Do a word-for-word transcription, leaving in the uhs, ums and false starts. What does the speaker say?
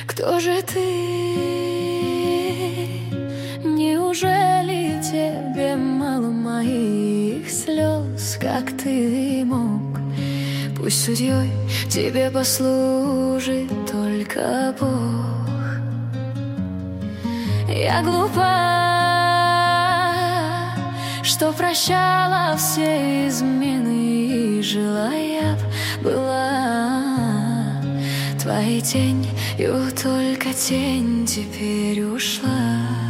Кто же ты? Неужели тебе мало моих слез, как ты мог? Пусть судьей тебе послужит только Бог. Я глупа, что прощала все измены, и жила я б была твоей тенью, только тень теперь ушла.